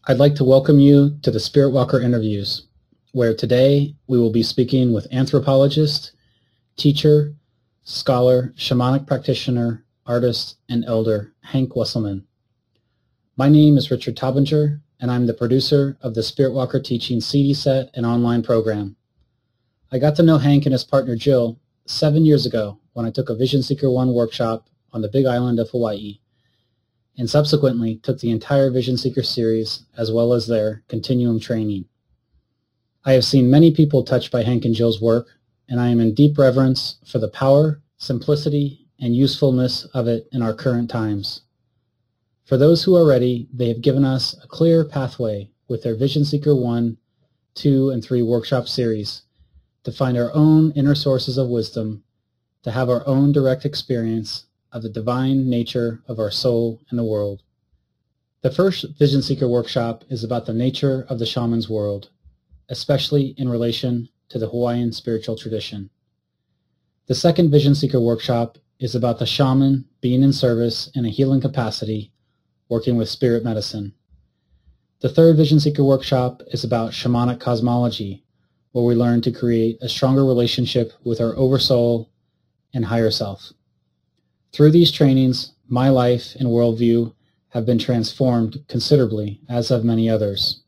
I'd like to welcome you to the Spirit Walker interviews, where today we will be speaking with anthropologist, teacher, scholar, shamanic practitioner, artist, and elder Hank Wesselman. My name is Richard Taubinger, and I'm the producer of the Spirit Walker Teaching CD set and online program. I got to know Hank and his partner Jill 7 years ago when I took a Vision Seeker 1 workshop on the Big Island of Hawaii, and subsequently took the entire Vision Seeker series as well as their continuum training. I have seen many people touched by Hank and Jill's work, and I am in deep reverence for the power, simplicity, and usefulness of it in our current times. For those who are ready, they have given us a clear pathway with their Vision Seeker 1, 2, and 3 workshop series to find our own inner sources of wisdom, to have our own direct experience of the divine nature of our soul and the world. The first Vision Seeker workshop is about the nature of the shaman's world, especially in relation to the Hawaiian spiritual tradition. The second Vision Seeker workshop is about the shaman being in service in a healing capacity, working with spirit medicine. The third Vision Seeker workshop is about shamanic cosmology, where we learn to create a stronger relationship with our oversoul and higher self. Through these trainings, my life and worldview have been transformed considerably, as have many others.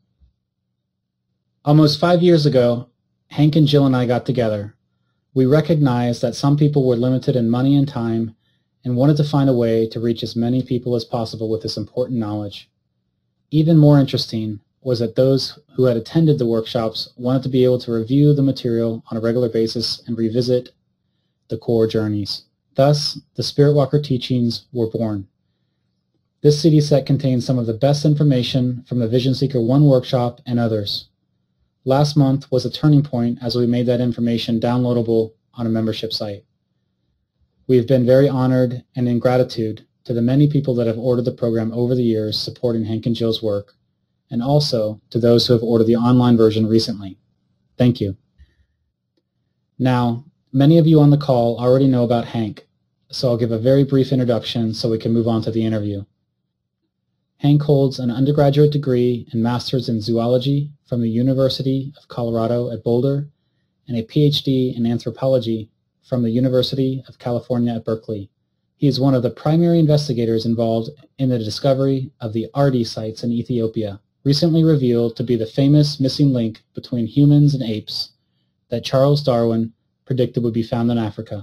Almost 5 years ago, Hank and Jill and I got together. We recognized that some people were limited in money and time and wanted to find a way to reach as many people as possible with this important knowledge. Even more interesting was that those who had attended the workshops wanted to be able to review the material on a regular basis and revisit the core journeys. Thus, the Spirit Walker teachings were born. This CD set contains some of the best information from the Vision Seeker 1 workshop and others. Last month was a turning point as we made that information downloadable on a membership site. We have been very honored and in gratitude to the many people that have ordered the program over the years supporting Hank and Jill's work, and also to those who have ordered the online version recently. Thank you. Now, many of you on the call already know about Hank, so I'll give a very brief introduction so we can move on to the interview. Hank holds an undergraduate degree and master's in zoology from the University of Colorado at Boulder and a PhD in anthropology from the University of California at Berkeley. He is one of the primary investigators involved in the discovery of the Ardi sites in Ethiopia, recently revealed to be the famous missing link between humans and apes that Charles Darwin predicted would be found in Africa.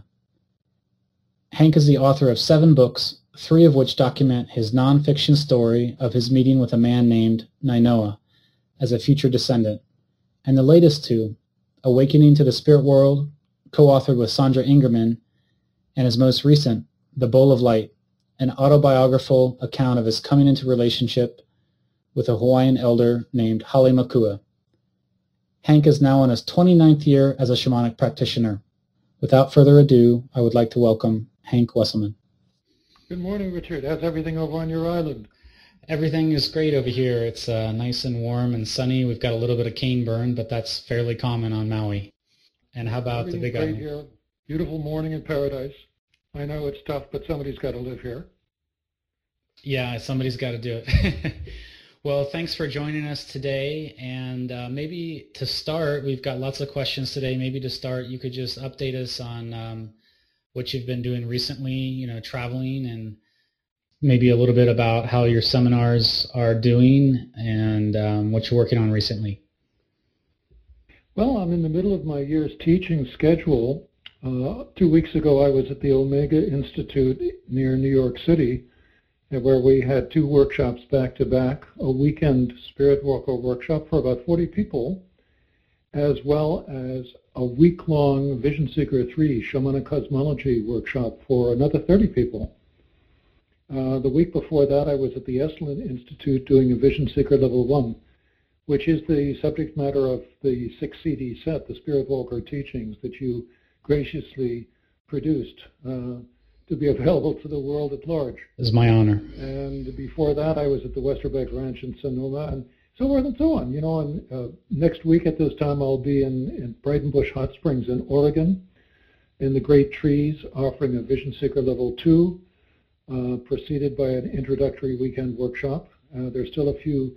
Hank is the author of 7 books, 3 of which document his nonfiction story of his meeting with a man named Nainoa as a future descendant, and the latest 2, Awakening to the Spirit World, co-authored with Sandra Ingerman, and his most recent, The Bowl of Light, an autobiographical account of his coming into relationship with a Hawaiian elder named Hale Makua. Hank is now in his 29th year as a shamanic practitioner. Without further ado, I would like to welcome Hank Wesselman. Good morning, Richard. How's everything over on your island? Everything is great over here. It's nice and warm and sunny. We've got a little bit of cane burn, but that's fairly common on Maui. And how about the Big Island? Here. Beautiful morning in paradise. I know it's tough, but somebody's got to live here. Yeah, somebody's got to do it. Well, thanks for joining us today. And maybe to start, we've got lots of questions today. Maybe to start, you could just update us on what you've been doing recently, traveling, and maybe a little bit about how your seminars are doing and what you're working on recently. Well, I'm in the middle of my year's teaching schedule. 2 weeks ago, I was at the Omega Institute near New York City, where we had 2 workshops back-to-back, a weekend Spirit Walker workshop for about 40 people, as well as a week-long Vision Seeker 3 Shamanic Cosmology workshop for another 30 people. The week before that, I was at the Esalen Institute doing a Vision Seeker Level 1, which is the subject matter of the 6 CD set, the Spirit Walker teachings that you graciously produced to be available to the world at large. It's my honor. And before that, I was at the Westerbeck Ranch in Sonoma, and so forth and so on. And next week at this time, I'll be in Brighton Bush Hot Springs in Oregon, in the Great Trees, offering a Vision Seeker Level 2, preceded by an introductory weekend workshop. There's still a few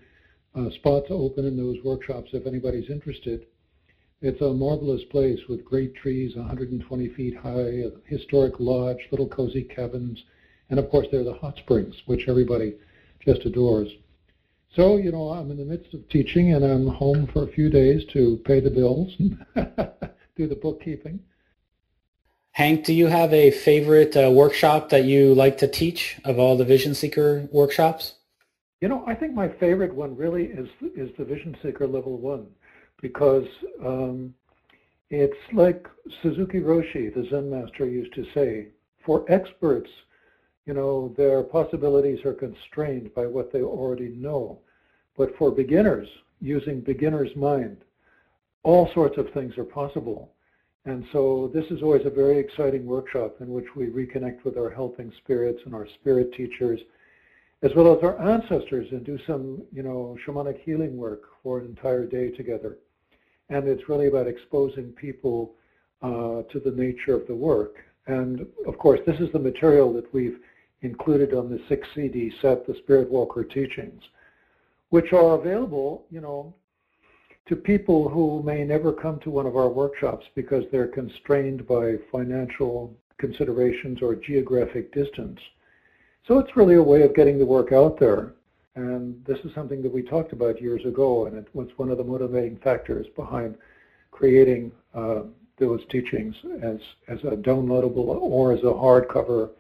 spots open in those workshops if anybody's interested. It's a marvelous place with great trees, 120 feet high, a historic lodge, little cozy cabins, and of course there are the hot springs, which everybody just adores. So, I'm in the midst of teaching, and I'm home for a few days to pay the bills and do the bookkeeping. Hank, do you have a favorite workshop that you like to teach of all the Vision Seeker workshops? I think my favorite one really is the Vision Seeker Level 1, because it's like Suzuki Roshi, the Zen master, used to say, for experts, their possibilities are constrained by what they already know. But for beginners, using beginner's mind, all sorts of things are possible. And so this is always a very exciting workshop in which we reconnect with our helping spirits and our spirit teachers, as well as our ancestors, and do some, shamanic healing work for an entire day together. And it's really about exposing people to the nature of the work. And of course, this is the material that we've included on the 6 CD set, the Spirit Walker Teachings, which are available, to people who may never come to one of our workshops because they're constrained by financial considerations or geographic distance. So it's really a way of getting the work out there. And this is something that we talked about years ago, and it was one of the motivating factors behind creating those teachings as a downloadable or as a hardcover,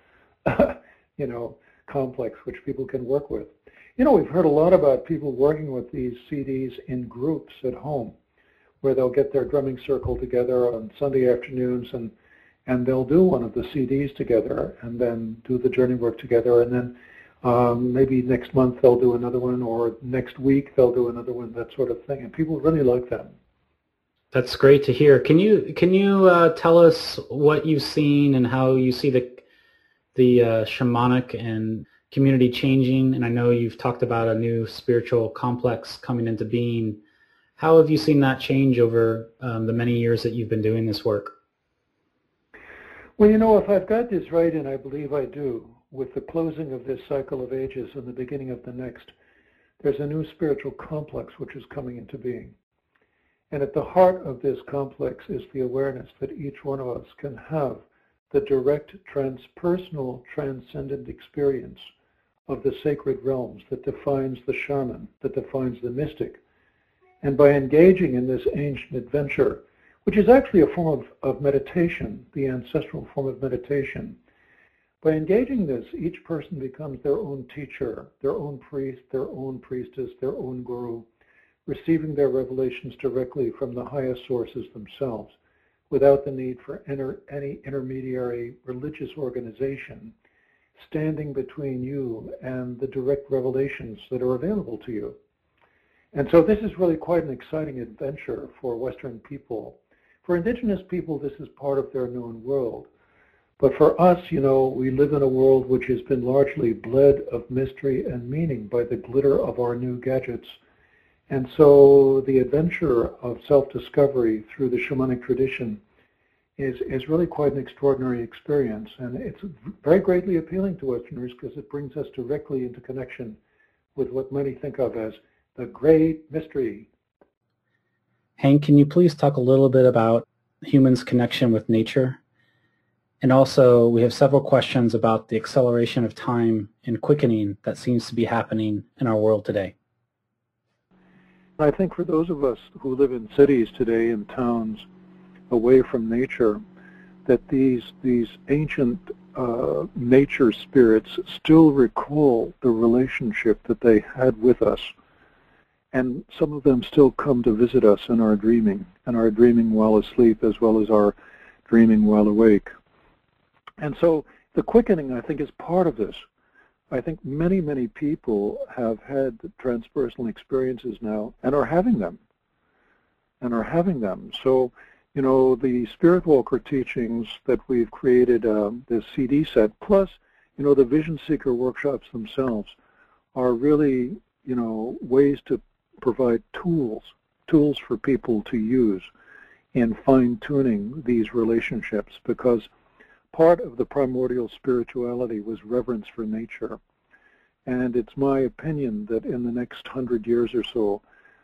complex which people can work with. We've heard a lot about people working with these CDs in groups at home, where they'll get their drumming circle together on Sunday afternoons and they'll do one of the CDs together and then do the journey work together, and then maybe next month they'll do another one, or next week they'll do another one, that sort of thing. And people really like them. That's great to hear. Can you tell us what you've seen and how you see the shamanic and community changing? And I know you've talked about a new spiritual complex coming into being. How have you seen that change over the many years that you've been doing this work? Well, if I've got this right, and I believe I do, with the closing of this cycle of ages and the beginning of the next, there's a new spiritual complex which is coming into being. And at the heart of this complex is the awareness that each one of us can have the direct transpersonal transcendent experience of the sacred realms that defines the shaman, that defines the mystic. And by engaging in this ancient adventure, which is actually a form of meditation, the ancestral form of meditation, by engaging this, each person becomes their own teacher, their own priest, their own priestess, their own guru, receiving their revelations directly from the highest sources themselves, without the need for any intermediary religious organization standing between you and the direct revelations that are available to you. And so this is really quite an exciting adventure for Western people. For indigenous people, this is part of their known world. But for us, we live in a world which has been largely bled of mystery and meaning by the glitter of our new gadgets. And so the adventure of self-discovery through the shamanic tradition is really quite an extraordinary experience. And it's very greatly appealing to Westerners because it brings us directly into connection with what many think of as the great mystery. Hank, can you please talk a little bit about humans' connection with nature? And also, we have several questions about the acceleration of time and quickening that seems to be happening in our world today. I think for those of us who live in cities today, in towns, away from nature, that these ancient nature spirits still recall the relationship that they had with us. And some of them still come to visit us in our dreaming, and our dreaming while asleep as well as our dreaming while awake. And so the quickening, I think, is part of this. I think many, many people have had transpersonal experiences now and are having them. So, the Spirit Walker teachings that we've created, this CD set, plus, the Vision Seeker workshops themselves are really, ways to provide tools for people to use in fine-tuning these relationships, because part of the primordial spirituality was reverence for nature. And it's my opinion that in the next 100 years or so,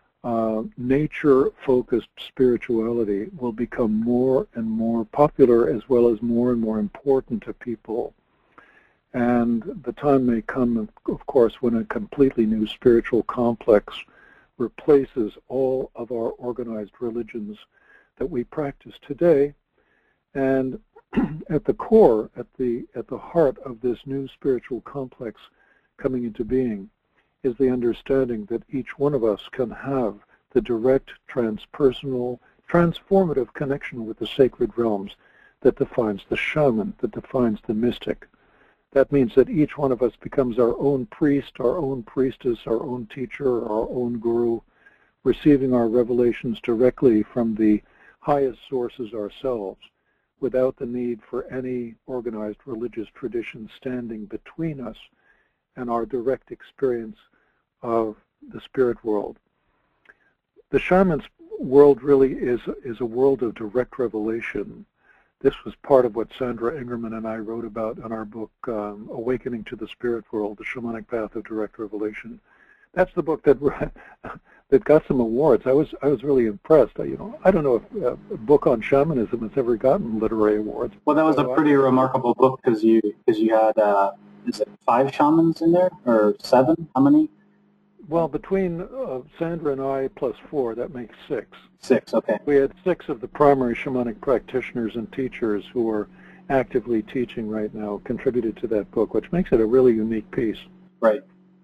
nature-focused spirituality will become more and more popular, as well as more and more important to people. And the time may come, of course, when a completely new spiritual complex replaces all of our organized religions that we practice today. And at the core, at the heart of this new spiritual complex coming into being is the understanding that each one of us can have the direct, transpersonal, transformative connection with the sacred realms that defines the shaman, that defines the mystic. That means that each one of us becomes our own priest, our own priestess, our own teacher, our own guru, receiving our revelations directly from the highest sources ourselves, without the need for any organized religious tradition standing between us and our direct experience of the spirit world. The shaman's world really is a world of direct revelation. This was part of what Sandra Ingerman and I wrote about in our book, Awakening to the Spirit World, The Shamanic Path of Direct Revelation. That's the book that that got some awards. I was really impressed. I don't know if a book on shamanism has ever gotten literary awards. Well, that was a pretty remarkable book because you had is it 5 shamans in there or 7? How many? Well, between Sandra and I plus 4, that makes 6. 6, okay. We had 6 of the primary shamanic practitioners and teachers who are actively teaching right now contributed to that book, which makes it a really unique piece. Right.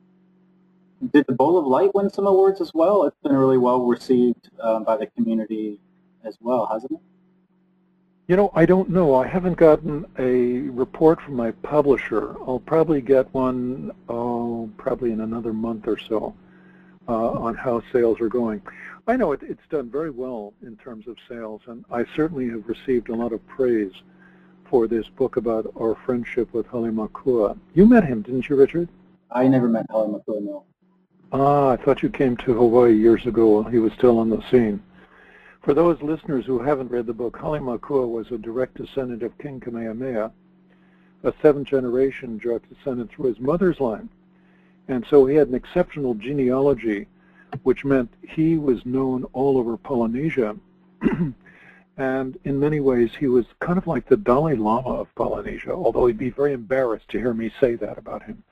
Did the Bowl of Light win some awards as well? It's been really well received by the community as well, hasn't it? I don't know. I haven't gotten a report from my publisher. I'll probably get one, probably in another month or so, on how sales are going. I know it's done very well in terms of sales, and I certainly have received a lot of praise for this book about our friendship with Hale Makua. You met him, didn't you, Richard? I never met Hale Makua, no. I thought you came to Hawaii years ago while he was still on the scene. For those listeners who haven't read the book, Hale Makua was a direct descendant of King Kamehameha, a 7th-generation direct descendant through his mother's line. And so he had an exceptional genealogy, which meant he was known all over Polynesia. And in many ways, he was kind of like the Dalai Lama of Polynesia, although he'd be very embarrassed to hear me say that about him.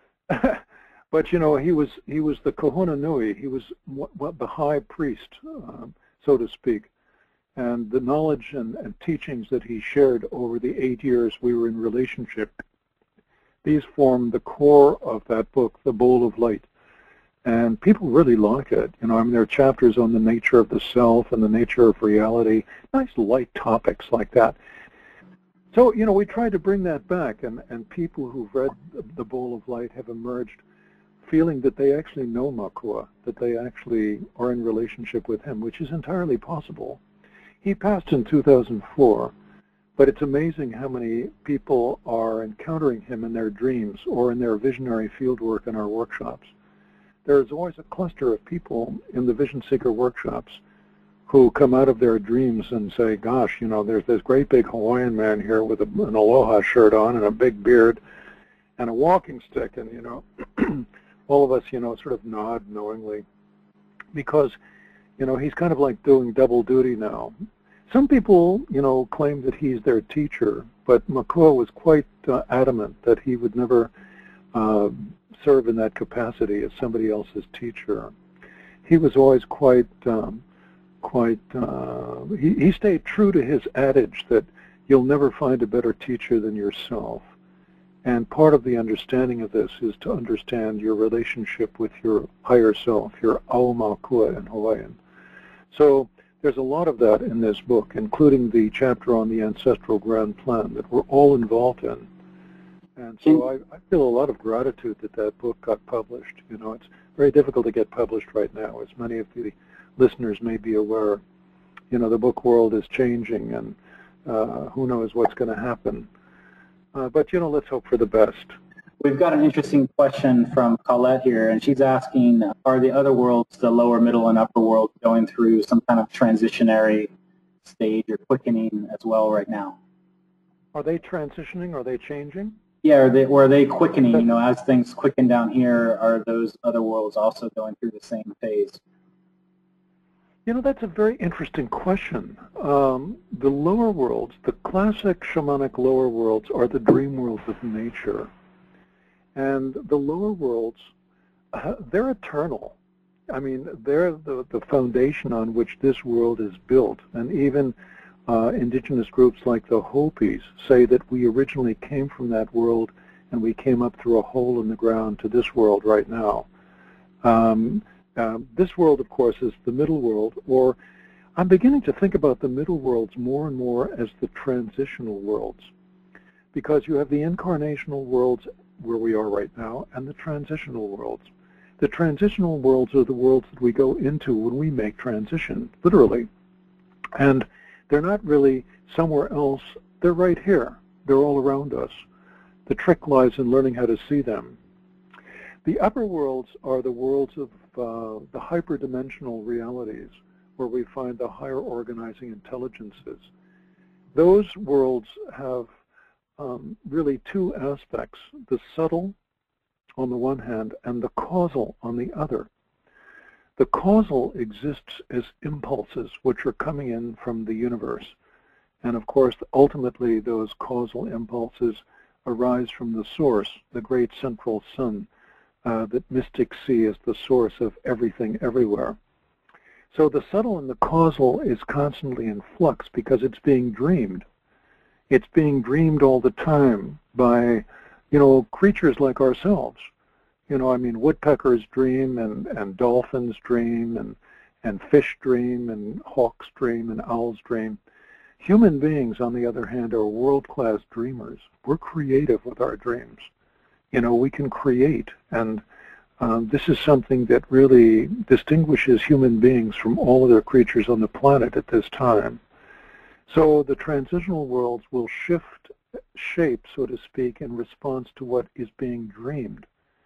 But, he was the Kahuna Nui. He was the high priest, so to speak. And the knowledge and teachings that he shared over the 8 years we were in relationship, these form the core of that book, The Bowl of Light. And people really like it. There are chapters on the nature of the self and the nature of reality, nice light topics like that. So, we tried to bring that back, and people who've read The Bowl of Light have emerged feeling that they actually know Makua, that they actually are in relationship with him, which is entirely possible. He passed in 2004, but it's amazing how many people are encountering him in their dreams or in their visionary fieldwork in our workshops. There's always a cluster of people in the Vision Seeker workshops who come out of their dreams and say, gosh, there's this great big Hawaiian man here with an aloha shirt on and a big beard and a walking stick, and, all of us, sort of nod knowingly because, he's kind of like doing double duty now. Some people, claim that he's their teacher, but Makua was quite adamant that he would never serve in that capacity as somebody else's teacher. He was always he stayed true to his adage that you'll never find a better teacher than yourself. And part of the understanding of this is to understand your relationship with your higher self, your Au Makua in Hawaiian. So there's a lot of that in this book, including the chapter on the ancestral grand plan that we're all involved in. And so I feel a lot of gratitude that that book got published. It's very difficult to get published right now, as many of the listeners may be aware. The book world is changing, and who knows what's going to happen. But, let's hope for the best. We've got an interesting question from Colette here, and she's asking, are the other worlds, the lower, middle, and upper world, going through some kind of transitionary stage or quickening as well right now? Are they transitioning? Are they changing? Yeah, are they quickening? You know, as things quicken down here, are those other worlds also going through the same phase? You know, that's a very interesting question. The lower worlds, the classic shamanic lower worlds, are the dream worlds of nature. And the lower worlds, they're eternal. I mean, they're the foundation on which this world is built. And even indigenous groups like the Hopis say that we originally came from that world and we came up through a hole in the ground to this world right now. This world, of course, is the middle world, or I'm beginning to think about the middle worlds more and more as the transitional worlds, because you have the incarnational worlds where we are right now and the transitional worlds. The transitional worlds are the worlds that we go into when we make transition, literally. And they're not really somewhere else. They're right here. They're all around us. The trick lies in learning how to see them. The upper worlds are the worlds of the hyperdimensional realities, where we find the higher organizing intelligences. Those worlds have really two aspects, the subtle on the one hand and the causal on the other. The causal exists as impulses which are coming in from the universe. And of course, ultimately, those causal impulses arise from the source, the great central sun, that mystics see as the source of everything everywhere. So the subtle and the causal is constantly in flux because it's being dreamed. It's being dreamed all the time by, you know, creatures like ourselves. You know, I mean, woodpeckers dream and dolphins dream and fish dream and hawks dream and owls dream. Human beings, on the other hand, are world-class dreamers. We're creative with our dreams. You know, we can create, and this is something that really distinguishes human beings from all other creatures on the planet at this time. So the transitional worlds will shift shape, so to speak, in response to what is being dreamed.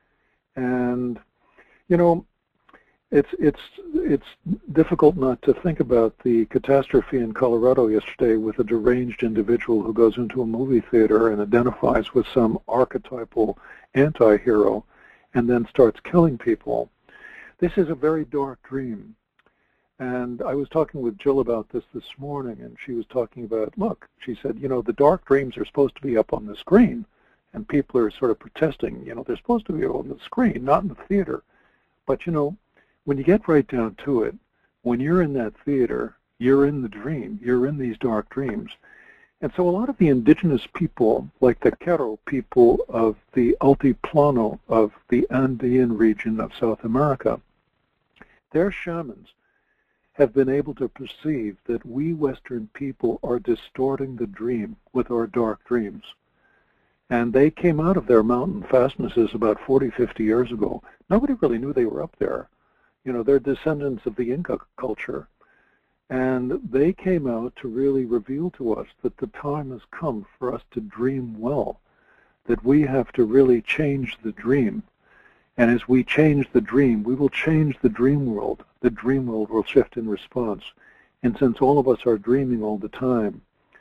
And, you know, it's difficult not to think about the catastrophe in Colorado yesterday with a deranged individual who goes into a movie theater and identifies with some archetypal anti-hero and then starts killing people. This is a very dark dream. And I was talking with Jill about this morning, and she was talking about, look, she said, you know, the dark dreams are supposed to be up on the screen, and people are sort of protesting, you know, they're supposed to be on the screen, not in the theater. But, you know, when you get right down to it, when you're in that theater, you're in the dream, you're in these dark dreams. And so a lot of the indigenous people, like the Quero people of the Altiplano of the Andean region of South America, their shamans have been able to perceive that we Western people are distorting the dream with our dark dreams. And they came out of their mountain fastnesses about 40, 50 years ago. Nobody really knew they were up there. You know, they're descendants of the Inca culture. And they came out to really reveal to us that the time has come for us to dream well, that we have to really change the dream. And as we change the dream, we will change the dream world. The dream world will shift in response. And since all of us are dreaming all the time,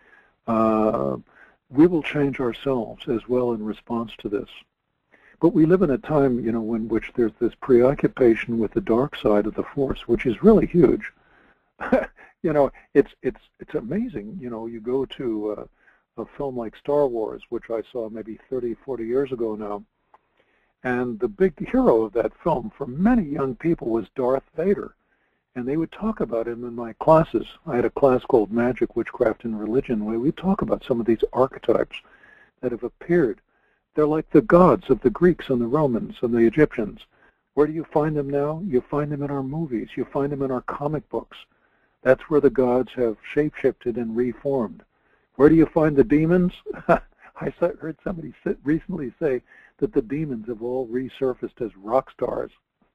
we will change ourselves as well in response to this. But we live in a time, you know, in which there's this preoccupation with the dark side of the Force, which is really huge. You know, it's amazing. You know, you go to a film like Star Wars, which I saw maybe 30, 40 years ago now, and the big hero of that film for many young people was Darth Vader. And they would talk about him in my classes. I had a class called Magic, Witchcraft, and Religion, where we talk about some of these archetypes that have appeared. They're like the gods of the Greeks and the Romans and the Egyptians. Where do you find them now? You find them in our movies. You find them in our comic books. That's where the gods have shape-shifted and reformed. Where do you find the demons? I heard somebody recently say that the demons have all resurfaced as rock stars.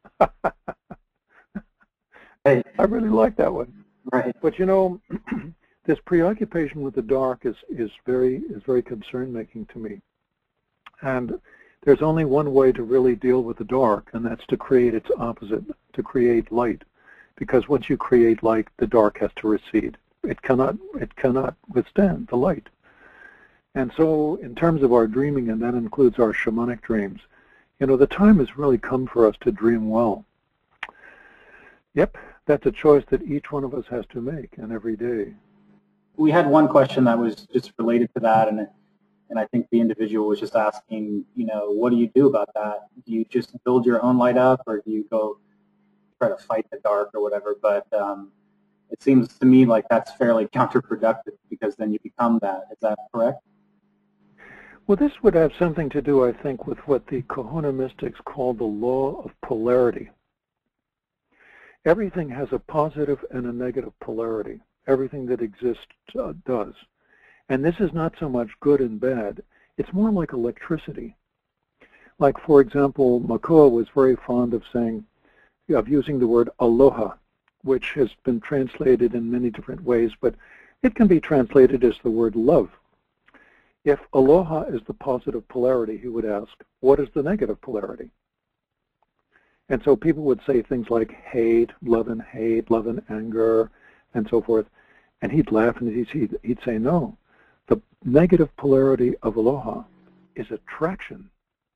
Hey. I really like that one. Right. But you know, this preoccupation with the dark is very concern-making to me. And there's only one way to really deal with the dark, and that's to create its opposite, to create light. Because once you create light, the dark has to recede. It cannot withstand the light. And so in terms of our dreaming, and that includes our shamanic dreams, the time has really come for us to dream well. Yep, that's a choice that each one of us has to make, and every day. We had one question that was just related to that, and I think the individual was just asking, what do you do about that? Do you just build your own light up, or do you go try to fight the dark or whatever? But it seems to me like that's fairly counterproductive, because then you become that. Is that correct? Well, this would have something to do, I think, with what the Kahuna mystics call the law of polarity. Everything has a positive and a negative polarity. Everything that exists does. And this is not so much good and bad. It's more like electricity. Like, for example, Makoa was very fond of using the word aloha, which has been translated in many different ways, but it can be translated as the word love. If aloha is the positive polarity, he would ask, what is the negative polarity? And so people would say things like hate, love and anger, and so forth. And he'd laugh and he'd say, no, the negative polarity of aloha is attraction.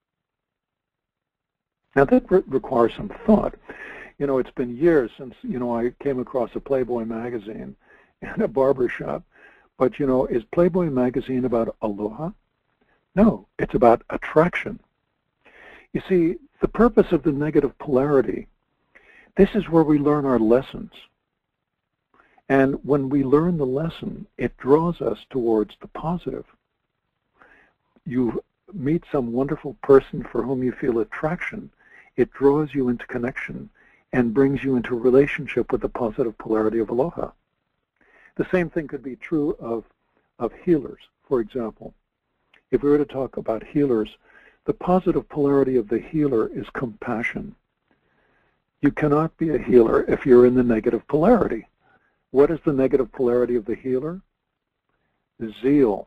Now that requires some thought. It's been years since, I came across a Playboy magazine in a barber shop. But, is Playboy magazine about aloha? No, it's about attraction. You see, the purpose of the negative polarity, this is where we learn our lessons. And when we learn the lesson, it draws us towards the positive. You meet some wonderful person for whom you feel attraction. It draws you into connection and brings you into a relationship with the positive polarity of aloha. The same thing could be true of healers, for example. If we were to talk about healers, the positive polarity of the healer is compassion. You cannot be a healer if you're in the negative polarity. What is the negative polarity of the healer? Zeal.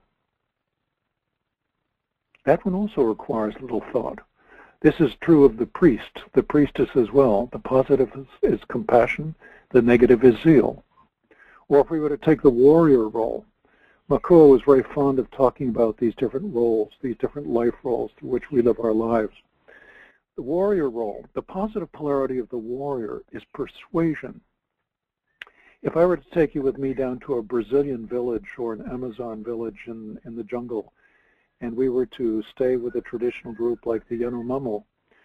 That one also requires little thought. This is true of the priest, the priestess as well. The positive is compassion, the negative is zeal. Or if we were to take the warrior role, Makoa was very fond of talking about these different roles, these different life roles through which we live our lives. The warrior role, the positive polarity of the warrior is persuasion. If I were to take you with me down to a Brazilian village or an Amazon village in the jungle, and we were to stay with a traditional group like the Yanomamo,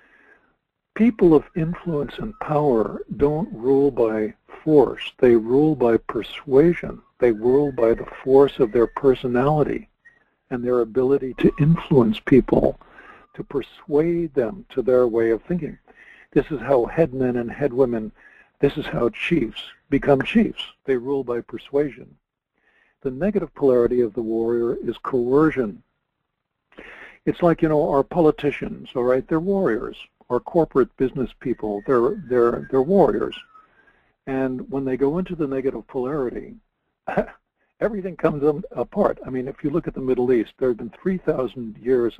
people of influence and power don't rule by force. They rule by persuasion. They rule by the force of their personality and their ability to influence people, to persuade them to their way of thinking. This is how headmen and headwomen, this is how chiefs become chiefs. They rule by persuasion. The negative polarity of the warrior is coercion. It's like, our politicians, all right, they're warriors. Or corporate business people, they're warriors. And when they go into the negative polarity, everything comes apart. I mean, if you look at the Middle East, there have been 3,000 years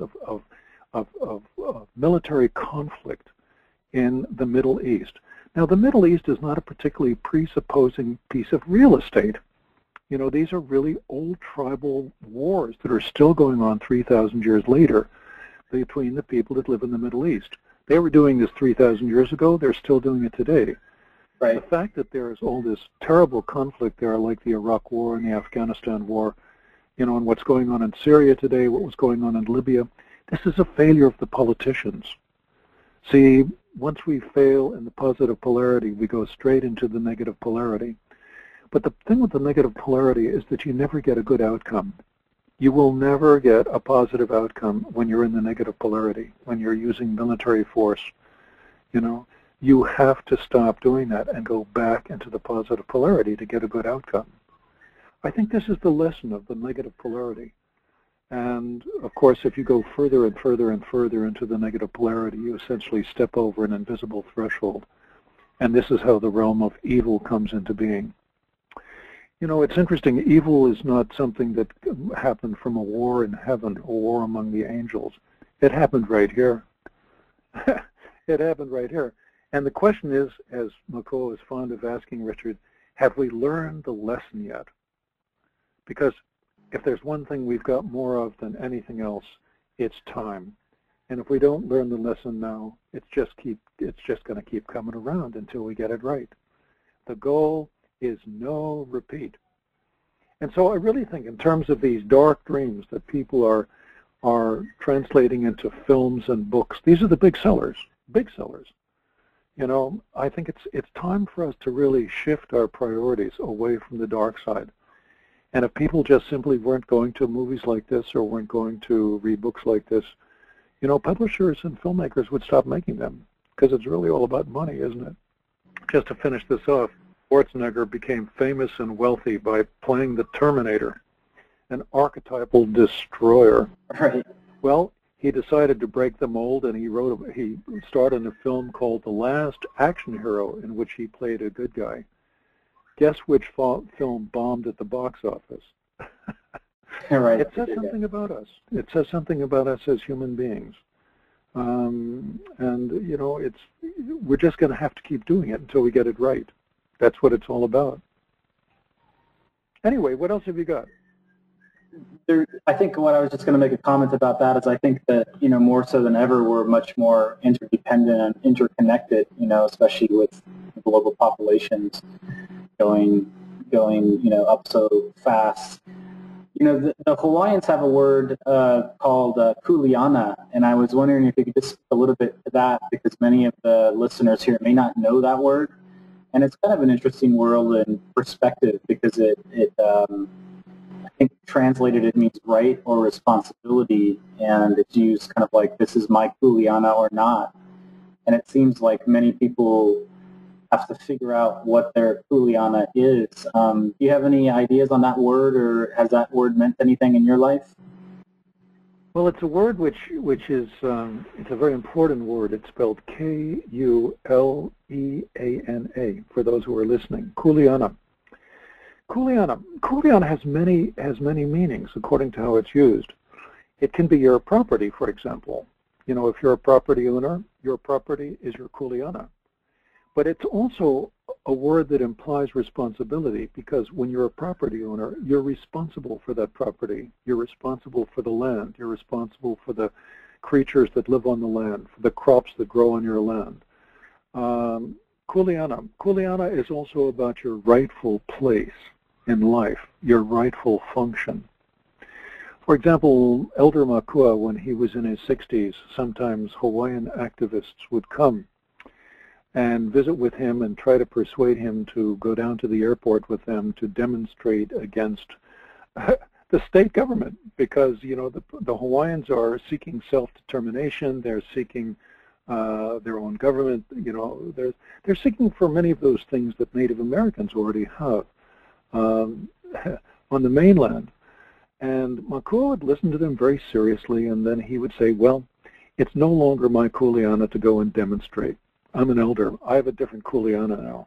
of military conflict in the Middle East. Now, the Middle East is not a particularly presupposing piece of real estate. These are really old tribal wars that are still going on 3,000 years later between the people that live in the Middle East. They were doing this 3,000 years ago. They're still doing it today. Right. The fact that there is all this terrible conflict there, like the Iraq War and the Afghanistan War, and what's going on in Syria today, what was going on in Libya, this is a failure of the politicians. See, once we fail in the positive polarity, we go straight into the negative polarity. But the thing with the negative polarity is that you never get a good outcome. You will never get a positive outcome when you're in the negative polarity, when you're using military force. You have to stop doing that and go back into the positive polarity to get a good outcome. I think this is the lesson of the negative polarity. And of course, if you go further and further and further into the negative polarity, you essentially step over an invisible threshold. And this is how the realm of evil comes into being. It's interesting, evil is not something that happened from a war in heaven, a war among the angels. It happened right here. It happened right here. And the question is, as Makoa is fond of asking, Richard, have we learned the lesson yet? Because if there's one thing we've got more of than anything else, it's time. And if we don't learn the lesson now, it's just going to keep coming around until we get it right. The goal is no repeat. And so I really think in terms of these dark dreams that people are translating into films and books, these are the big sellers, big sellers. You know, I think it's time for us to really shift our priorities away from the dark side. And if people just simply weren't going to movies like this or weren't going to read books like this, you know, publishers and filmmakers would stop making them, because it's really all about money, isn't it? Just to finish this off, Schwarzenegger became famous and wealthy by playing the Terminator, an archetypal destroyer. Right. Well, he decided to break the mold, and he starred in a film called The Last Action Hero, in which he played a good guy. Guess which film bombed at the box office? Right. It says something about us. It says something about us as human beings. And, you know, we're just going to have to keep doing it until we get it right. That's what it's all about. Anyway, what else have you got? I think what I was just going to make a comment about that is I think that, you know, more so than ever, we're much more interdependent and interconnected, you know, especially with global populations going, you know, up so fast. You know, the Hawaiians have a word called kuleana, and I was wondering if you could just speak a little bit to that, because many of the listeners here may not know that word. And it's kind of an interesting world and perspective, because it I think translated it means right or responsibility, and it's used kind of like, this is my kuleana or not. And it seems like many people have to figure out what their kuleana is. Do you have any ideas on that word, or has that word meant anything in your life? Well, it's a word which is it's a very important word. It's spelled Kuleana for those who are listening. Kuleana. Kuleana has many meanings according to how it's used. It can be your property, for example. You know, if you're a property owner, your property is your kuleana. But it's also a word that implies responsibility, because when you're a property owner, you're responsible for that property. You're responsible for the land. You're responsible for the creatures that live on the land, for the crops that grow on your land. Kuleana is also about your rightful place in life, your rightful function. For example, Elder Makua, when he was in his 60s, sometimes Hawaiian activists would come and visit with him and try to persuade him to go down to the airport with them to demonstrate against the state government, because, you know, the Hawaiians are seeking self-determination. They're seeking their own government. You know, they're seeking for many of those things that Native Americans already have on the mainland. And Makua would listen to them very seriously, and then he would say, well, it's no longer my kuleana to go and demonstrate. I'm an elder. I have a different kuleana now.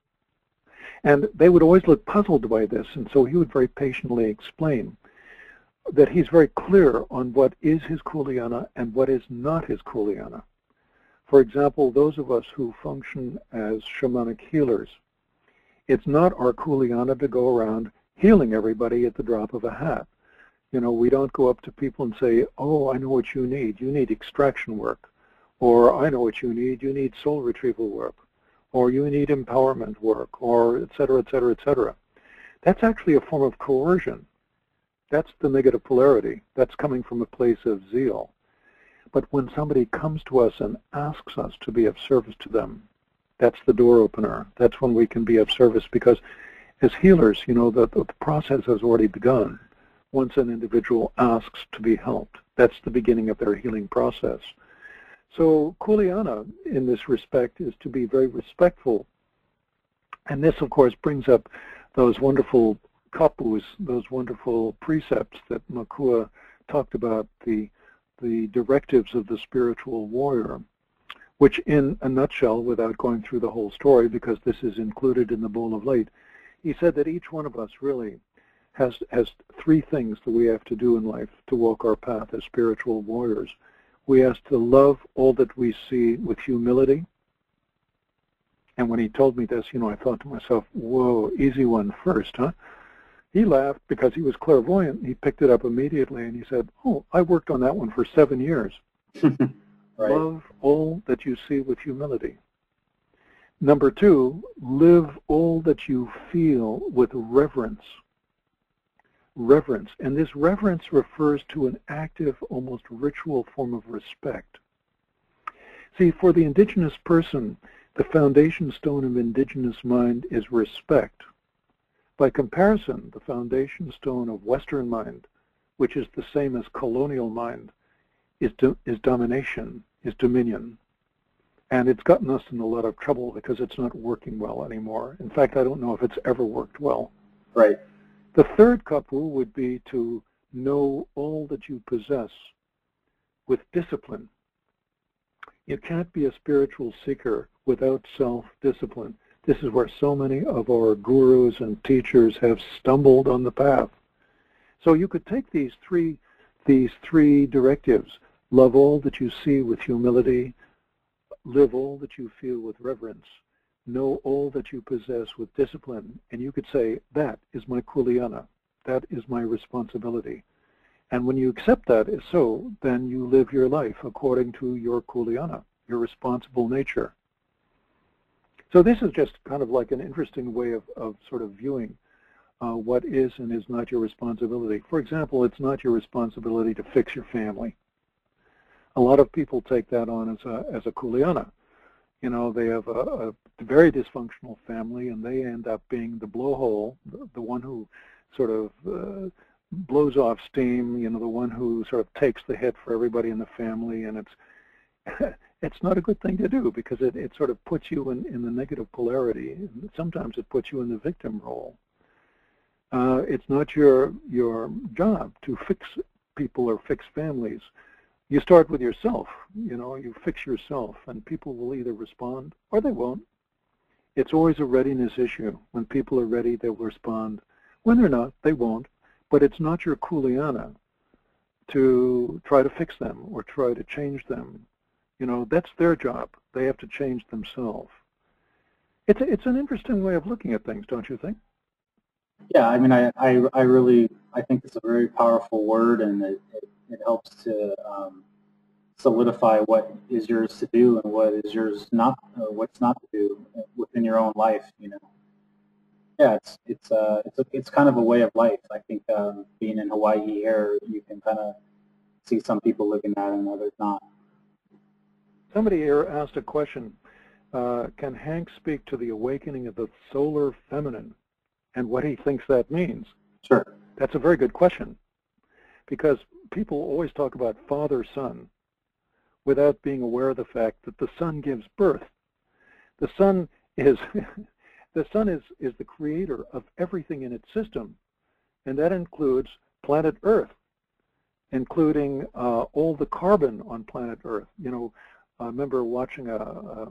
And they would always look puzzled by this, and so he would very patiently explain that he's very clear on what is his kuleana and what is not his kuleana. For example, those of us who function as shamanic healers, it's not our kuleana to go around healing everybody at the drop of a hat. You know, we don't go up to people and say, oh, I know what you need. You need extraction work. Or I know what you need soul retrieval work, or you need empowerment work, or et cetera, et cetera, et cetera. That's actually a form of coercion. That's the negative polarity. That's coming from a place of zeal. But when somebody comes to us and asks us to be of service to them, that's the door opener. That's when we can be of service, because as healers, you know, the process has already begun. Once an individual asks to be helped, that's the beginning of their healing process. So kuleana, in this respect, is to be very respectful. And this, of course, brings up those wonderful kapus, those wonderful precepts that Makua talked about, the directives of the spiritual warrior, which in a nutshell, without going through the whole story, because this is included in the Bowl of Light, he said that each one of us really has three things that we have to do in life to walk our path as spiritual warriors. We have to love all that we see with humility. And when he told me this, you know, I thought to myself, whoa, easy one first, huh? He laughed because he was clairvoyant. He picked it up immediately and he said, "Oh, I worked on that one for 7 years." Right. Love all that you see with humility. Number 2, live all that you feel with reverence. Reverence. And this reverence refers to an active, almost ritual form of respect. See, for the indigenous person, the foundation stone of indigenous mind is respect. By comparison, the foundation stone of Western mind, which is the same as colonial mind, is domination, is dominion. And it's gotten us in a lot of trouble because it's not working well anymore. In fact, I don't know if it's ever worked well. Right. The third kapu would be to know all that you possess with discipline. You can't be a spiritual seeker without self-discipline. This is where so many of our gurus and teachers have stumbled on the path. So you could take these three directives: love all that you see with humility, live all that you feel with reverence, know all that you possess with discipline, and you could say, that is my kuleana, that is my responsibility. And when you accept that as so, then you live your life according to your kuleana, your responsible nature. So this is just kind of like an interesting way of sort of viewing what is and is not your responsibility. For example, it's not your responsibility to fix your family. A lot of people take that on as a kuleana. You know, they have a very dysfunctional family, and they end up being the blowhole, the one who sort of blows off steam, you know, the one who sort of takes the hit for everybody in the family, and it's not a good thing to do because it sort of puts you in the negative polarity. Sometimes it puts you in the victim role. It's not your job to fix people or fix families. You start with yourself, you know, you fix yourself, and people will either respond or they won't. It's always a readiness issue. When people are ready, they'll respond. When they're not, they won't. But it's not your kuleana to try to fix them or try to change them. You know, that's their job. They have to change themselves. It's an interesting way of looking at things, don't you think? Yeah, I mean, I think it's a very powerful word, and it helps to solidify what is yours to do and what is yours not, or what's not to do within your own life. You know, yeah, it's kind of a way of life. I think being in Hawaii here, you can kind of see some people living that and others not. Somebody here asked a question: can Hank speak to the awakening of the solar feminine and what he thinks that means? Sure. That's a very good question, because people always talk about father-son without being aware of the fact that the sun gives birth. The sun is the sun is the creator of everything in its system, and that includes planet Earth, including all the carbon on planet Earth. You know, I remember watching a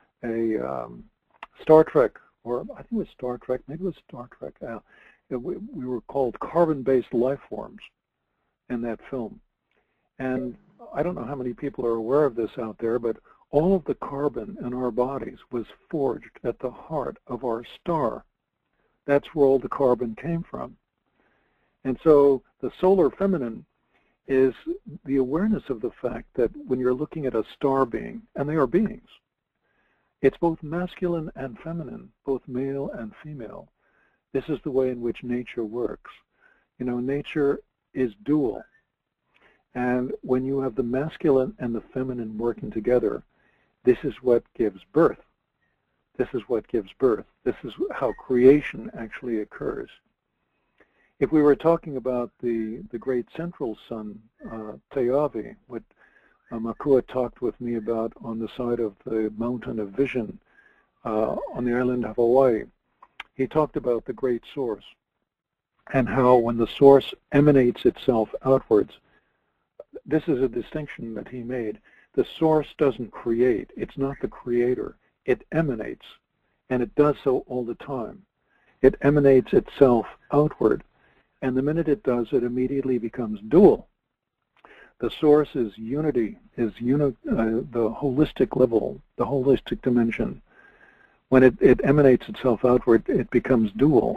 Star Trek, or I think it was Star Trek, maybe it was Star Trek. We were called carbon-based life forms in that film. And I don't know how many people are aware of this out there, but all of the carbon in our bodies was forged at the heart of our star. That's where all the carbon came from. And so the solar feminine is the awareness of the fact that when you're looking at a star being, and they are beings, it's both masculine and feminine, both male and female. This is the way in which nature works. You know, nature is dual. And when you have the masculine and the feminine working together, this is what gives birth. This is what gives birth. This is how creation actually occurs. If we were talking about the great central sun, Teavi, what Makua talked with me about on the side of the Mountain of Vision on the island of Hawaii, he talked about the great source and how when the source emanates itself outwards, this is a distinction that he made. The source doesn't create. It's not the creator. It emanates, and it does so all the time. It emanates itself outward, and the minute it does, it immediately becomes dual. The source is unity, is the holistic level, the holistic dimension. When it emanates itself outward, it becomes dual.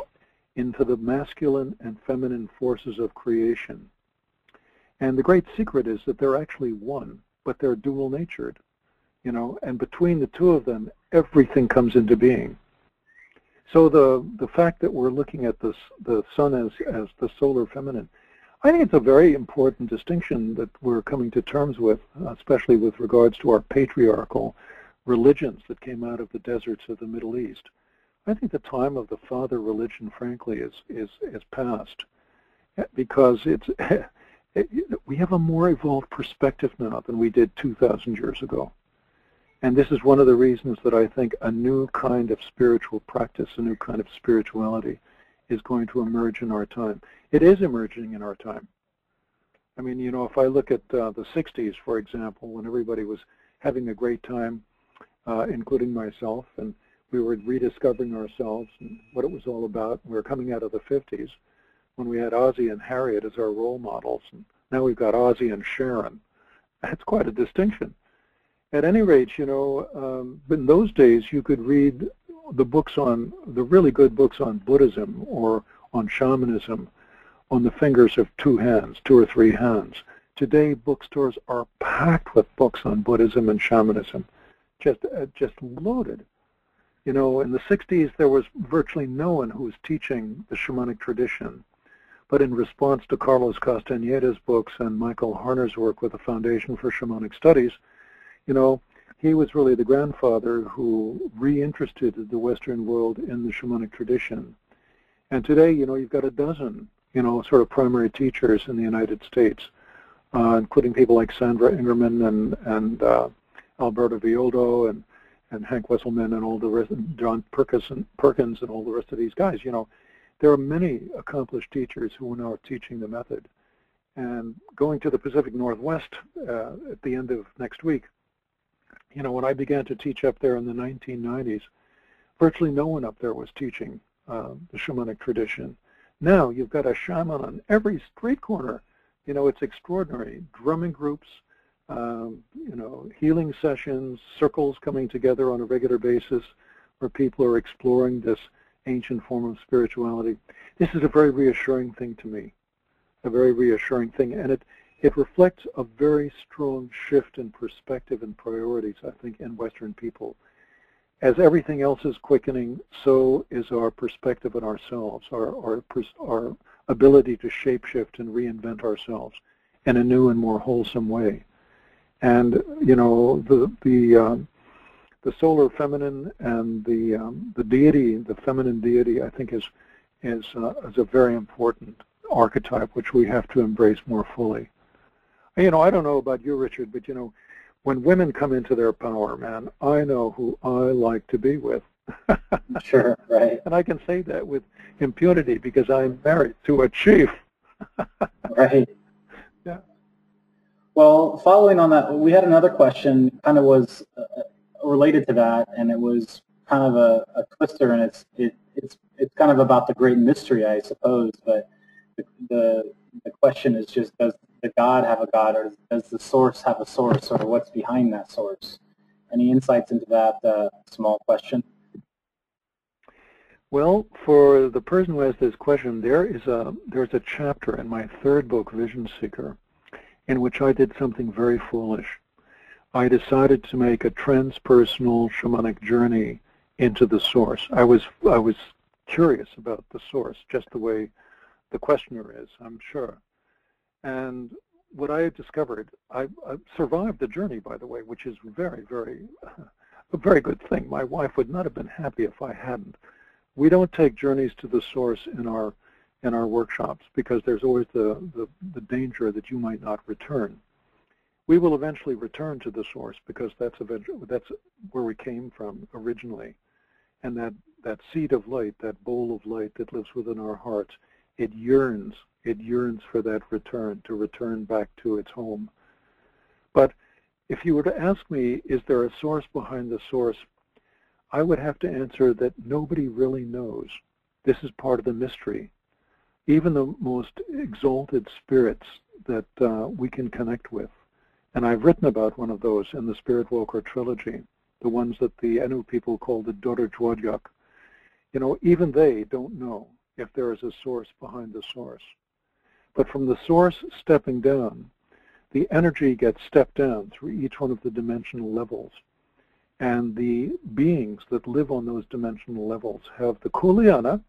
into the masculine and feminine forces of creation. And the great secret is that they're actually one, but they're dual-natured, you know, and between the two of them, everything comes into being. So the fact that we're looking at the sun as the solar feminine, I think it's a very important distinction that we're coming to terms with, especially with regards to our patriarchal religions that came out of the deserts of the Middle East. I think the time of the father religion, frankly, is past, because we have a more evolved perspective now than we did 2,000 years ago. And this is one of the reasons that I think a new kind of spiritual practice, a new kind of spirituality is going to emerge in our time. It is emerging in our time. I mean, you know, if I look at the 60s, for example, when everybody was having a great time, including myself, and we were rediscovering ourselves and what it was all about. We were coming out of the 50s when we had Ozzy and Harriet as our role models, and now we've got Ozzy and Sharon. That's quite a distinction. At any rate, you know, in those days you could read the really good books on Buddhism or on shamanism on the fingers of two or three hands. Today, bookstores are packed with books on Buddhism and shamanism, just loaded. You know, in the 60s, there was virtually no one who was teaching the shamanic tradition. But in response to Carlos Castañeda's books and Michael Harner's work with the Foundation for Shamanic Studies, you know, he was really the grandfather who reinterested the Western world in the shamanic tradition. And today, you know, you've got a dozen, you know, sort of primary teachers in the United States, including people like Sandra Ingerman and Alberto Villoldo and Hank Wesselman and all the rest, John Perkins and all the rest of these guys. You know, there are many accomplished teachers who are now teaching the method. And going to the Pacific Northwest at the end of next week, you know, when I began to teach up there in the 1990s, virtually no one up there was teaching the shamanic tradition. Now you've got a shaman on every street corner. You know, it's extraordinary. Drumming groups, you know, healing sessions, circles coming together on a regular basis where people are exploring this ancient form of spirituality. This is a very reassuring thing to me, a very reassuring thing, and it reflects a very strong shift in perspective and priorities, I think, in Western people. As everything else is quickening, so is our perspective on ourselves, our ability to shapeshift and reinvent ourselves in a new and more wholesome way. And you know, the solar feminine and the deity, the feminine deity, I think is a very important archetype which we have to embrace more fully. You know, I don't know about you, Richard, but you know, when women come into their power, man, I know who I like to be with. Sure, right. And I can say that with impunity because I'm married to a chief. Right. Yeah. Well, following on that, we had another question, kind of was related to that, and it was kind of a twister, and it's kind of about the great mystery, I suppose. But the question is just, does the God have a God, or does the source have a source, or what's behind that source? Any insights into that small question? Well, for the person who has this question, there's a chapter in my third book, Vision Seeker, in which I did something very foolish. I decided to make a transpersonal shamanic journey into the source. I was curious about the source, just the way the questioner is, I'm sure. And what I had discovered, I survived the journey, by the way, which is very, very, a very good thing. My wife would not have been happy if I hadn't. We don't take journeys to the source in our workshops because there's always the danger that you might not return. We will eventually return to the source because that's where we came from originally. And that seed of light, that bowl of light that lives within our hearts, it yearns for that return, to return back to its home. But if you were to ask me, is there a source behind the source, I would have to answer that nobody really knows. This is part of the mystery. Even the most exalted spirits that we can connect with, and I've written about one of those in the Spirit Walker trilogy, the ones that the Enu people call the Dorojwodyak. You know, even they don't know. if there is a source behind the source. But from the source stepping down, the energy gets stepped down through each one of the dimensional levels. And the beings that live on those dimensional levels have the kuleana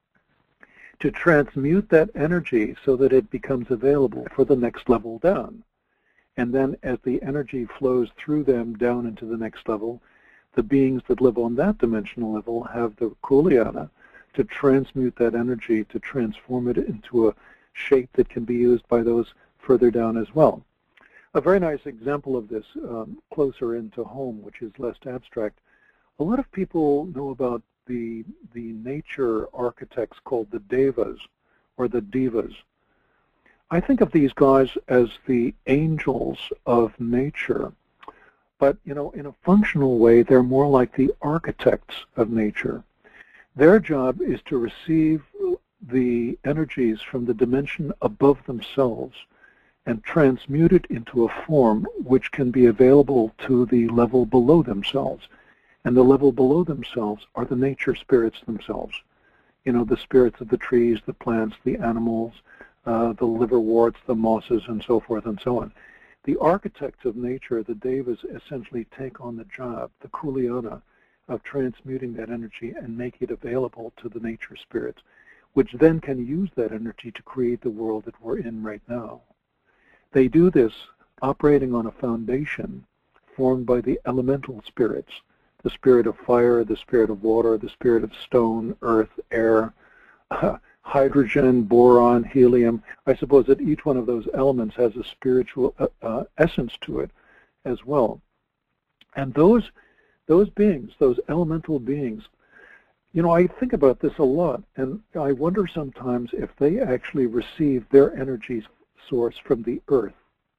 to transmute that energy so that it becomes available for the next level down. And then as the energy flows through them down into the next level, the beings that live on that dimensional level have the kuleana to transmute that energy, to transform it into a shape that can be used by those further down as well. A very nice example of this, closer into home, which is less abstract. A lot of people know about the nature architects called the devas or the divas. I think of these guys as the angels of nature, but in a functional way, they're more like the architects of nature. Their job is to receive the energies from the dimension above themselves and transmute it into a form which can be available to the level below themselves. And the level below themselves are the nature spirits themselves. The spirits of the trees, the plants, the animals, the liverworts, the mosses, and so forth and so on. The architects of nature, the devas, essentially take on the job, the kuleana, of transmuting that energy and make it available to the nature spirits, which then can use that energy to create the world that we're in right now. They do this operating on a foundation formed by the elemental spirits, the spirit of fire, the spirit of water, the spirit of stone, earth, air, hydrogen, boron, helium. I suppose that each one of those elements has a spiritual essence to it as well. And those beings, those elemental beings, I think about this a lot, and I wonder sometimes if they actually receive their energy source from the earth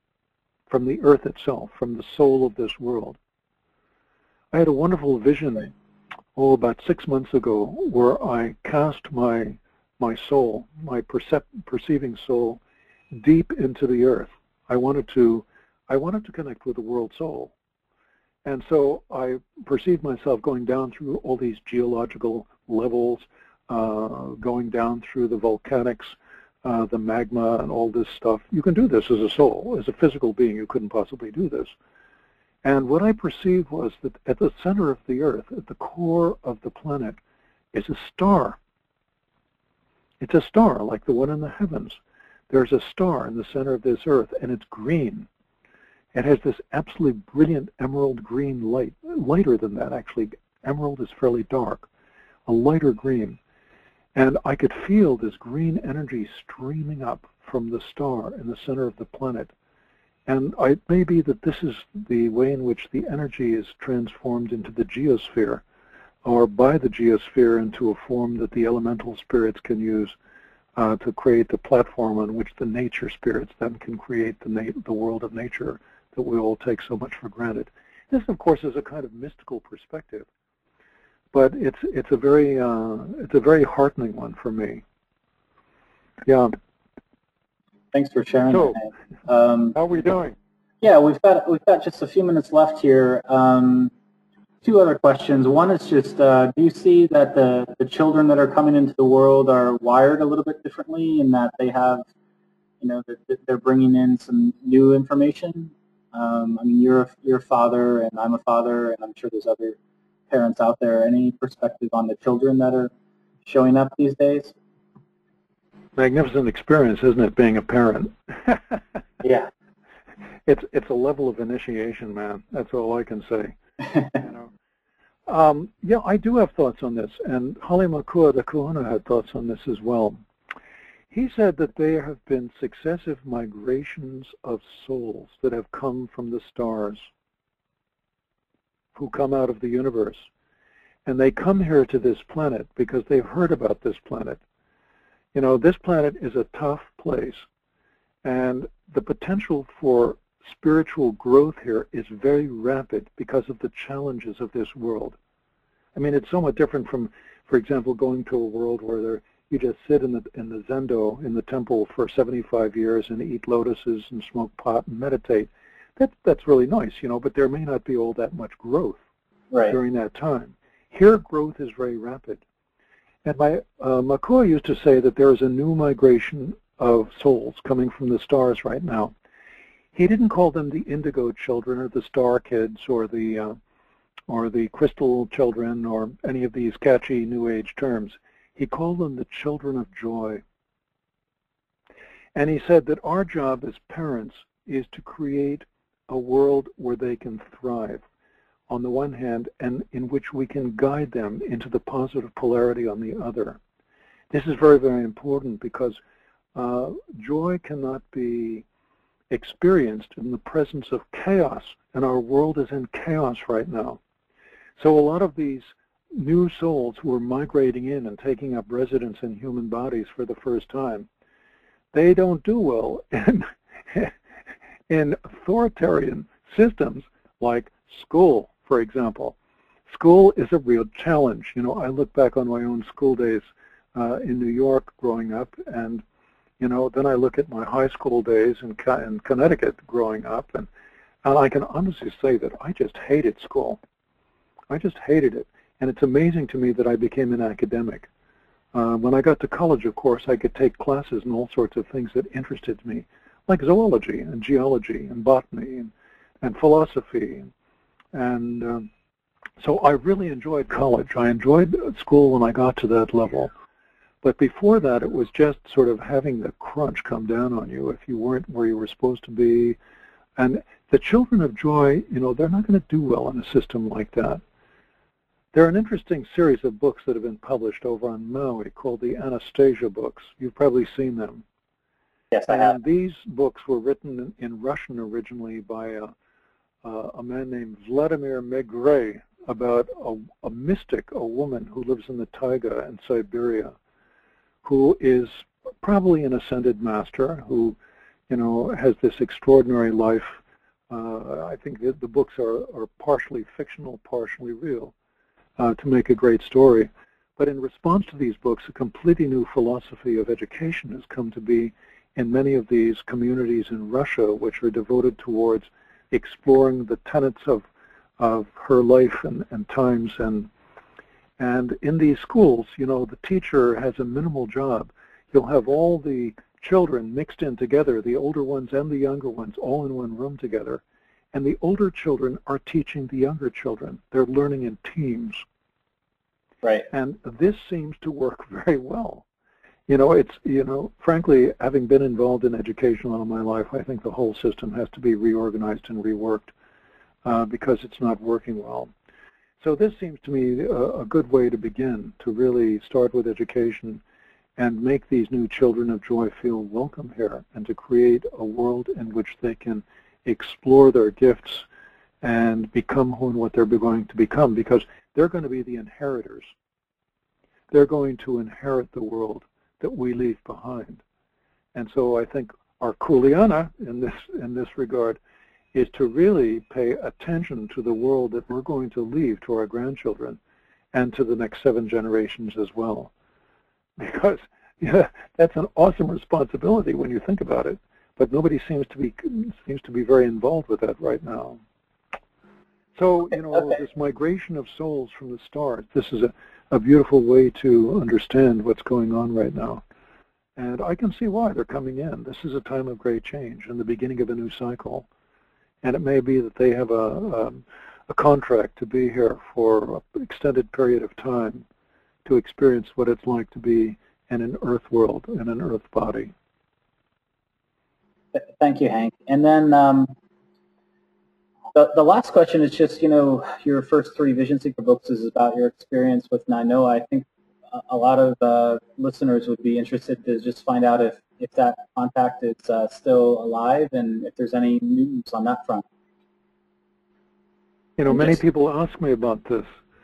itself, from the soul of this world. I had a wonderful vision, about 6 months ago, where I cast my soul, my perceiving soul, deep into the earth. I wanted to connect with the world soul. And so I perceived myself going down through all these geological levels, going down through the volcanics, the magma and all this stuff. You can do this as a soul. As a physical being, you couldn't possibly do this. And what I perceived was that at the center of the earth, at the core of the planet, is a star. It's a star like the one in the heavens. There's a star in the center of this earth, and it's green. It has this absolutely brilliant emerald green light, lighter than that actually. Emerald is fairly dark, a lighter green. And I could feel this green energy streaming up from the star in the center of the planet. And it may be that this is the way in which the energy is transformed into the geosphere, or by the geosphere into a form that the elemental spirits can use to create the platform on which the nature spirits then can create the world of nature that we all take so much for granted. This, of course, is a kind of mystical perspective, but it's a very heartening one for me. Yeah. Thanks for sharing so, that. how are we doing? Yeah, we've got just a few minutes left here. Two other questions. One is just, do you see that the children that are coming into the world are wired a little bit differently in that they have, that they're bringing in some new information? I mean, you're a father, and I'm a father, and I'm sure there's other parents out there. Any perspective on the children that are showing up these days? Magnificent experience, isn't it, being a parent? Yeah. It's a level of initiation, man. That's all I can say. Yeah, I do have thoughts on this, and Hale Makua, the Kahuna, had thoughts on this as well. He said that there have been successive migrations of souls that have come from the stars, who come out of the universe. And they come here to this planet because they've heard about this planet. This planet is a tough place, and the potential for spiritual growth here is very rapid because of the challenges of this world. I mean, it's somewhat different from, for example, going to a world where you just sit in the zendo, in the temple for 75 years and eat lotuses and smoke pot and meditate. That's really nice, but there may not be all that much growth during that time. Here, growth is very rapid. And my Makua used to say that there is a new migration of souls coming from the stars right now. He didn't call them the indigo children or the star kids or the crystal children or any of these catchy new age terms. He called them the children of joy. And he said that our job as parents is to create a world where they can thrive on the one hand, and in which we can guide them into the positive polarity on the other. This is very, very important because joy cannot be experienced in the presence of chaos, and our world is in chaos right now. So a lot of these new souls who are migrating in and taking up residence in human bodies for the first time, they don't do well in authoritarian systems like school, for example. School is a real challenge. You know, I look back on my own school days in New York growing up, and you know, then I look at my high school days in Connecticut growing up, and I can honestly say that I just hated school. I just hated it, and it's amazing to me that I became an academic. When I got to college, of course, I could take classes in all sorts of things that interested me, like zoology and geology and botany and philosophy. And so I really enjoyed college. I enjoyed school when I got to that level. But before that, it was just sort of having the crunch come down on you if you weren't where you were supposed to be. And the children of joy, you know, they're not going to do well in a system like that. There are an interesting series of books that have been published over on Maui called the Anastasia books. You've probably seen them. Yes, I have. And these books were written in Russian originally by a man named Vladimir Megre about a mystic, a woman who lives in the taiga in Siberia, who is probably an ascended master who, you know, has this extraordinary life. I think the books are partially fictional, partially real, to make a great story. But in response to these books, a completely new philosophy of education has come to be in many of these communities in Russia, which are devoted towards exploring the tenets of her life and times. And in these schools, you know, the teacher has a minimal job. You'll have all the children mixed in together, the older ones and the younger ones, all in one room together. And the older children are teaching the younger children. They're learning in teams. Right. And this seems to work very well. You know, it's, you know, frankly, having been involved in education all my life, I think the whole system has to be reorganized and reworked because it's not working well. So this seems to me a good way to begin, to really start with education and make these new children of joy feel welcome here, and to create a world in which they can explore their gifts and become who and what they're going to become, because they're going to be the inheritors. They're going to inherit the world that we leave behind. And so I think our kuleana in this regard is to really pay attention to the world that we're going to leave to our grandchildren and to the next 7 generations as well. Because yeah, that's an awesome responsibility when you think about it, but nobody seems to be very involved with that right now. So, you know, this migration of souls from the stars, this is a beautiful way to understand what's going on right now. And I can see why they're coming in. This is a time of great change and the beginning of a new cycle. And it may be that they have a contract to be here for an extended period of time to experience what it's like to be in an earth world, in an earth body. Thank you, Hank. And then the last question is just, you know, your first 3 Vision Seeker books is about your experience with Nainoa. I think a lot of listeners would be interested to just find out if that contact is still alive and if there's any news on that front. You know, many people ask me about this.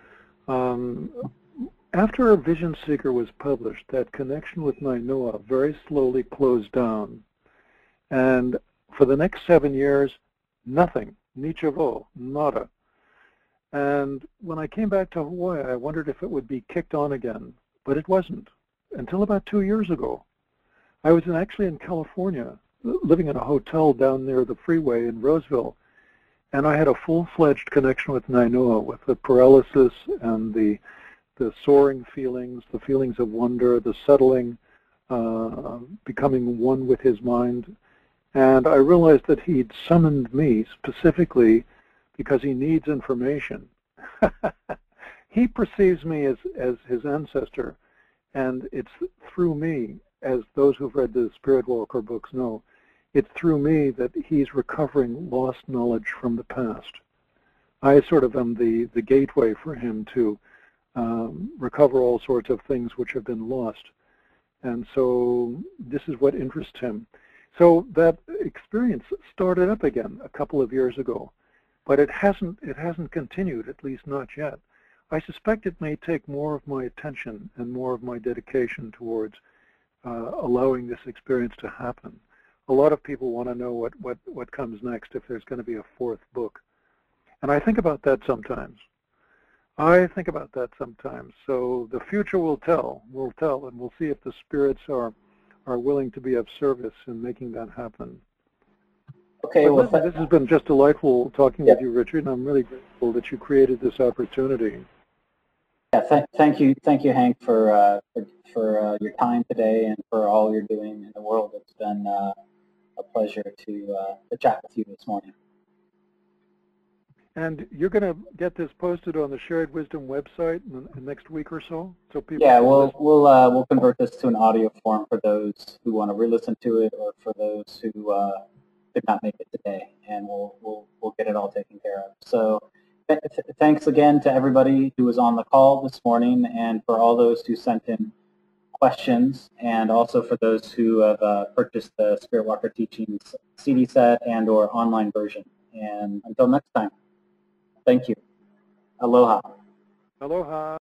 After Vision Seeker was published, that connection with Nainoa very slowly closed down. And for the next 7 years, nothing, nichavo, nada. And when I came back to Hawaii, I wondered if it would be kicked on again, but it wasn't until about 2 years ago. I was actually in California, living in a hotel down near the freeway in Roseville, and I had a full-fledged connection with Nainoa, with the paralysis and the the soaring feelings, the feelings of wonder, the settling, becoming one with his mind. And I realized that he'd summoned me specifically because he needs information. He perceives me as his ancestor, and it's through me, as those who've read the Spirit Walker books know, it's through me that he's recovering lost knowledge from the past. I sort of am the gateway for him to recover all sorts of things which have been lost. And so this is what interests him. So that experience started up again a couple of years ago, but it hasn't continued, at least not yet. I suspect it may take more of my attention and more of my dedication towards allowing this experience to happen. A lot of people want to know what comes next, if there's going to be a fourth book. And I think about that sometimes. So the future will tell, and we'll see if the spirits are willing to be of service in making that happen. Okay, well, this has been just delightful talking with you, Richard, and I'm really grateful that you created this opportunity. Yeah, thank you, Hank, for your time today and for all you're doing in the world. It's been a pleasure to chat with you this morning. And you're going to get this posted on the Shared Wisdom website in the next week or so, so people. Yeah, we'll convert this to an audio form for those who want to re-listen to it, or for those who did not make it today, and we'll get it all taken care of. So thanks again to everybody who was on the call this morning, and for all those who sent in questions, and also for those who have purchased the Spirit Walker Teachings CD set and/or online version. And until next time. Thank you. Aloha. Aloha.